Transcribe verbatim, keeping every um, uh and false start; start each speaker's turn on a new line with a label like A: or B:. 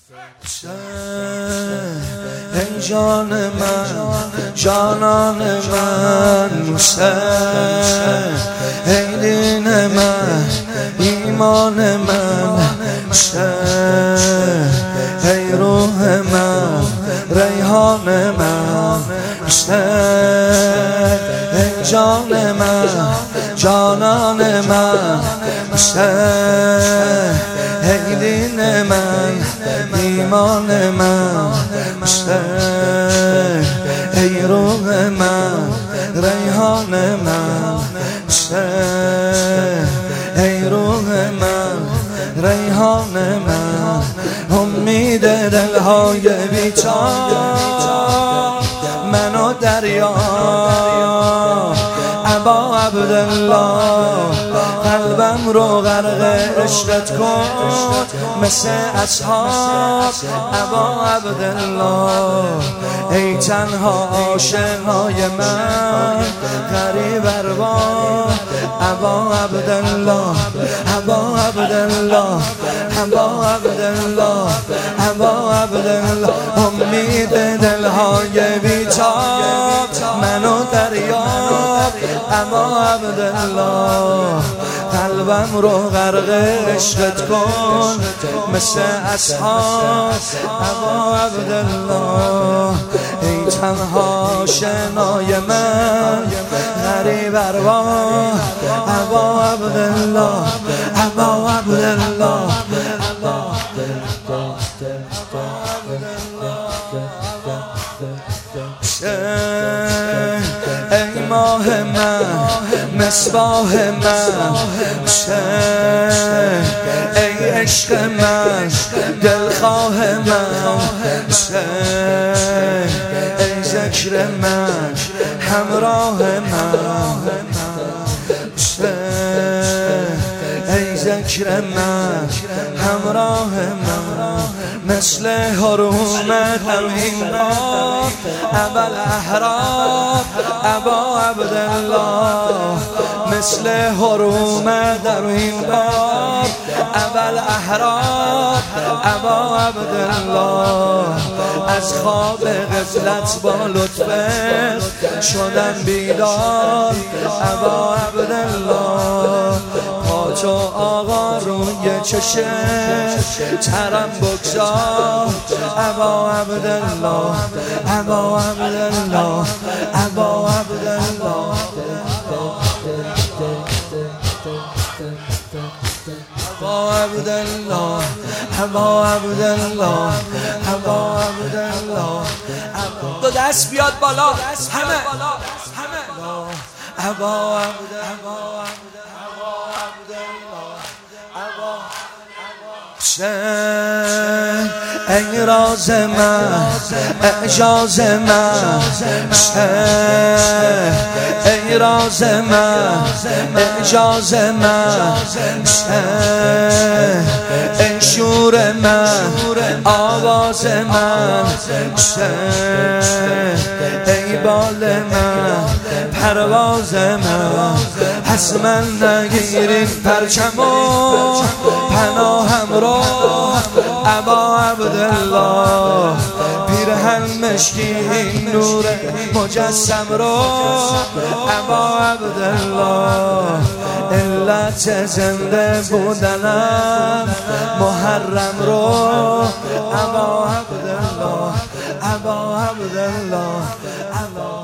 A: ای جان من جانان من حسین، ای دین من ایمان من حسین، ای روح من ریحان من حسین، ای جان من جانان من حسین، ای دین من ایمان من حسین، ای روح من ریحان من حسین، ای روح من ریحان من، امید دلهای بیچار منو دریا ابا عبدالله، قلبم رو غرق عشقت کن مثل اصحاب ابا عبدالله، ای تنها آشنای من غریب اروا ابا عبدالله، ابا عبدالله، ابا عبدالله، ابا عبدالله، امید دلهای بیتاب منو دریاب ابا عبدالله، قلبم رو غرق عشقت کن مثل اصحاب ابا عبدالله، ای تنها شنای من غریب ارواح ابا عبدالله، ابا عبدالله، ای ماه من مصباح من حسین، ای عشق من دلخواه من حسین، ای ذکر من همراه من حسین، ای ذکر من همراه من، مثل حروم تمهین ابا الاحراب ابا عبدالله، مثل حروم تمهین ابا الاحراب ابا عبدالله، از خواب غفلت با لطفت شدم بیدار ابا عبدالله، پا تو آقا روی چشم ترم بگذار ابا عبدالله، ابا عبدالله، ابا عبدالله، ابا عبدالله، ابا عبدالله، ابا عبدالله، دو دست بیاد بالا همه ابا عبدالله، حسین، ای راز من اعجاز من حسین، ای راز من اعجاز من حسین، ای شور من آواز من حسین، ای بال من پرواز من، پس من نگیرین پرچمو پناهم رو ابا عبدالله، پیرهن مشکی نور مجسم رو ابا عبدالله، علت زنده بودنم محرم رو ابا عبدالله، ابا عبدالله، ابا